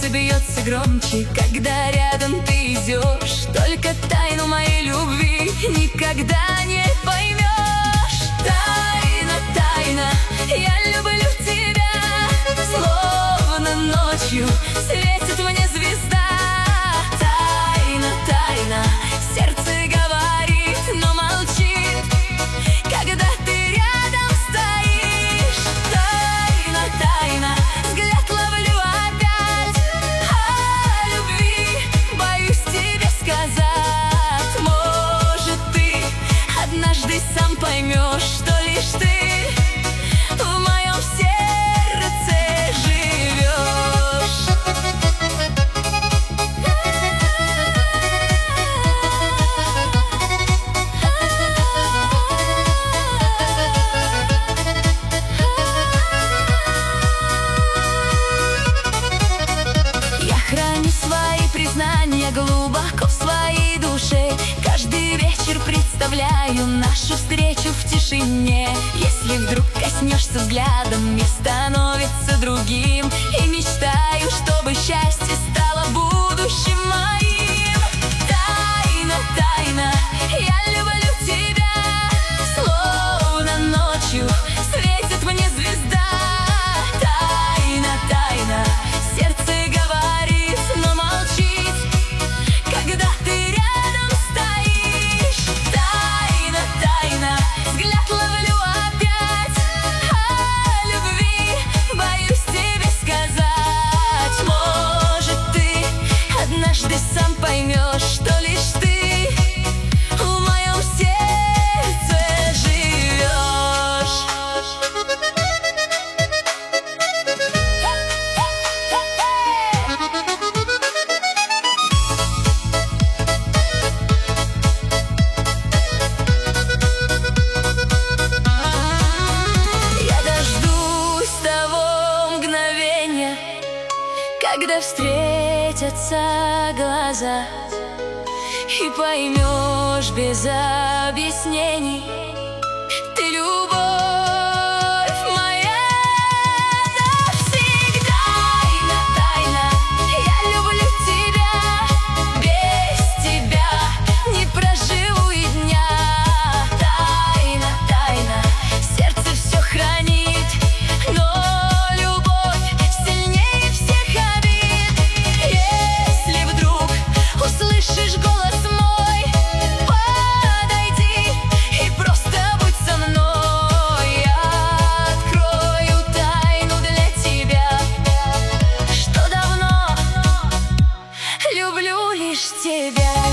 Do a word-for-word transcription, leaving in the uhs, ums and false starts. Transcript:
сердце бьется громче, когда рядом ты идешь. Только тайну моей любви никогда не поймешь. Тайна, тайна, я люблю тебя, словно ночью светит мне звезда. Тайна, тайна, сердце говорит, но молчит, когда ты рядом стоишь. Тайна, тайна, взгляд ловлю опять, о любви боюсь тебе сказать. Может, ты однажды сам поймешь, что лишь ты в моем сердце живешь. Я храню свои признания глубоко в своей душе. Каждый вечер представляю нашу встречу в тишине. Если вдруг коснешься взглядом, мир становится другим. И мечтаю, чтобы счастье стало будущим моим. Тайна, тайна, я люблю тебя, словно ночью светит мне звезда. Тайна, тайна, сердце говорит, но молчит, когда ты рядом стоишь. Тайна, тайна, взгляд ловлю опять, о любви боюсь тебе сказать. Может, ты однажды сам поймешь, что лишь ты в моем сердце живешь. Я дождусь того мгновения, когда встретятся глаза, и поймешь без объяснений, ты любовь моя навсегда. Тайна, тайна, я люблю тебя, без тебя не проживу и дня. Тайна, тайна, сердце все хранит, но любовь сильнее всех обид. Если вдруг услышишь голос мой, подойди и просто будь со мной. Я открою тайну для тебя, что давно люблю лишь тебя.